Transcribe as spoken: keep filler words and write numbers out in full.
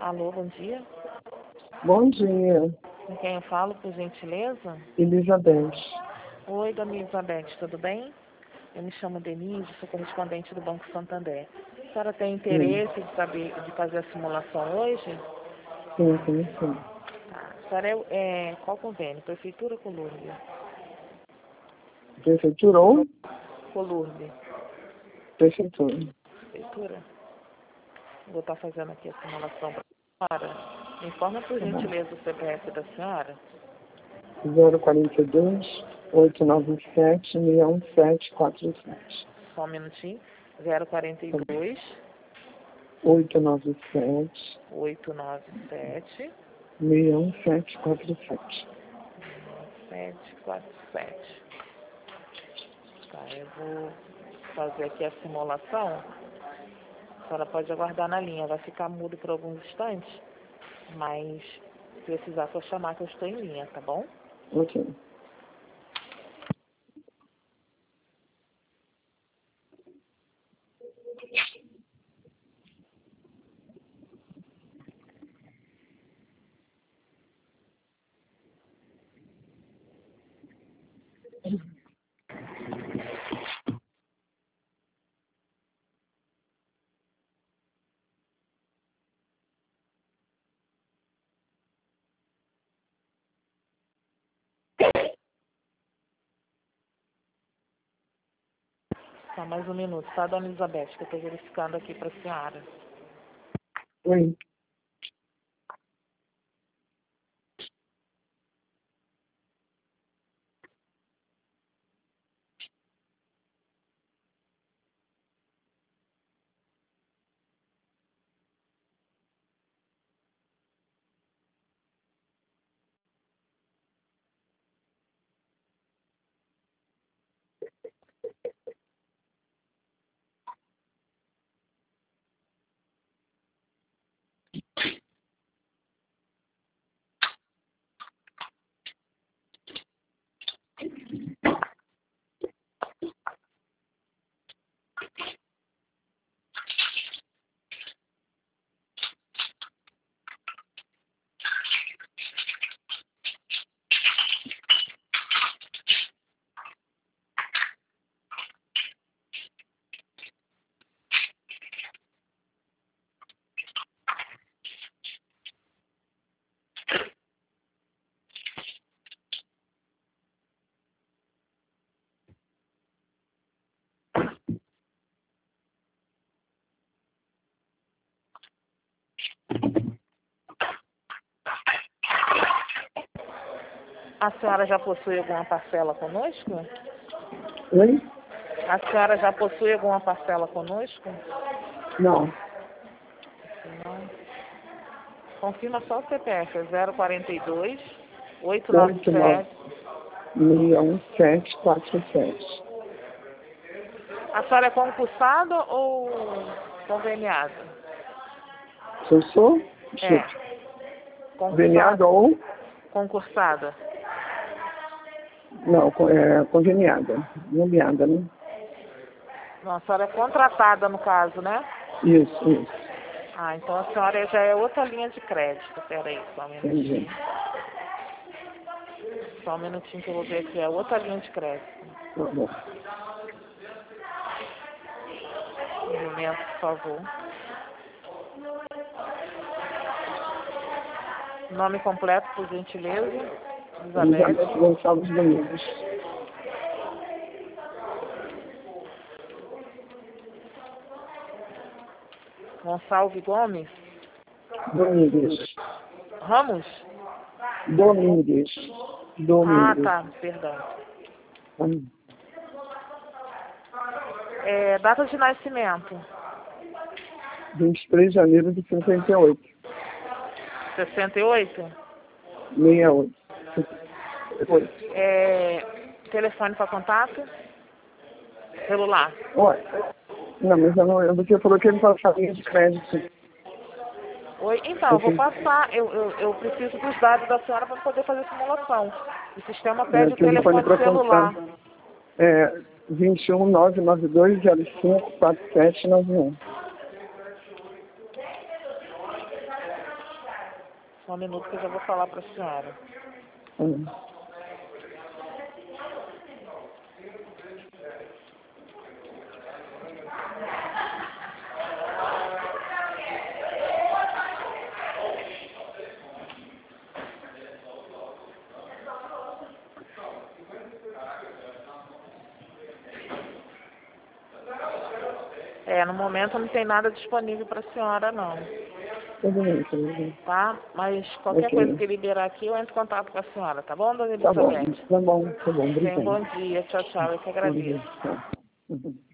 Alô, bom dia. Bom dia, Com quem eu falo, por gentileza? Elizabeth. Oi, dona Elizabeth, tudo bem? Eu me chamo Denise, sou correspondente do Banco Santander. A senhora tem Sim, interesse de saber, de fazer a simulação hoje? sim, sim, sim. Tá. A senhora é, é qual convênio? Prefeitura ou Colurbe? Prefeitura ou Colurbe. prefeitura? Prefeitura? Vou estar fazendo aqui a simulação para a senhora. Me informa, por Tá bom. gentileza, o C P F da senhora. zero quarenta e dois, oito nove sete, seis um sete quatro sete. Só um minutinho. zero quarenta e dois, oito nove sete, oito nove sete, seis um sete quatro sete. sete quatro sete. Tá, eu vou fazer aqui a simulação. A senhora pode aguardar na linha, vai ficar mudo por alguns instantes, mas se precisar só chamar que eu estou em linha, tá bom? Ok. Só mais um minuto, tá, dona Elizabeth, que eu estou verificando aqui para a senhora. Oi. A senhora já possui alguma parcela conosco? Oi? A senhora já possui alguma parcela conosco? Não. Não. Confirma só o C P F, é zero quarenta e dois, oito nove oito nove sete. seis um sete quatro sete. A senhora é concursada ou conveniada? Se eu sou? É, Desculpe. concursada. Conveniada ou? Concursada. Não, co- é conveniada. Nomeada, né? Não, a senhora é contratada no caso, né? Isso, isso. Ah, então a senhora já é outra linha de crédito. Pera aí, só um Entendi. minutinho. Só um minutinho que eu vou ver aqui, é outra linha de crédito. Tá bom. Um momento, por favor. Nome completo, por gentileza. Elizabeth. Elizabeth Gonçalves Domingos. Gonçalves Gomes. Domingues. Ramos? Domingues. Ah, Domingues. tá, perdão. Hum. É, data de nascimento. vinte e três de janeiro de cinquenta e oito. sessenta e oito? sessenta e oito. Oito. É, telefone para contato? Celular? Olha, não, mas eu não, você falou que ele passava linha de crédito. Oi? Então, eu Eu vou tenho, passar. Eu, eu, eu preciso dos dados da senhora para poder fazer a simulação. O sistema é, pede o telefone telefone para contar. celular. É vinte e um, nove nove dois, zero cinco, quatro sete nove um. Só um minuto que eu já vou falar para a senhora. Hum. É, no momento não tem nada disponível para a senhora, não. Tudo bem, tudo bem. Tá? Mas qualquer Ok. coisa que liberar aqui, eu entro em contato com a senhora, tá bom, dona Tá bom, Elizabeth? tá bom, tá bom, Tenha um obrigado. bom dia. Tchau, tchau. Eu que agradeço. Tá. Uhum.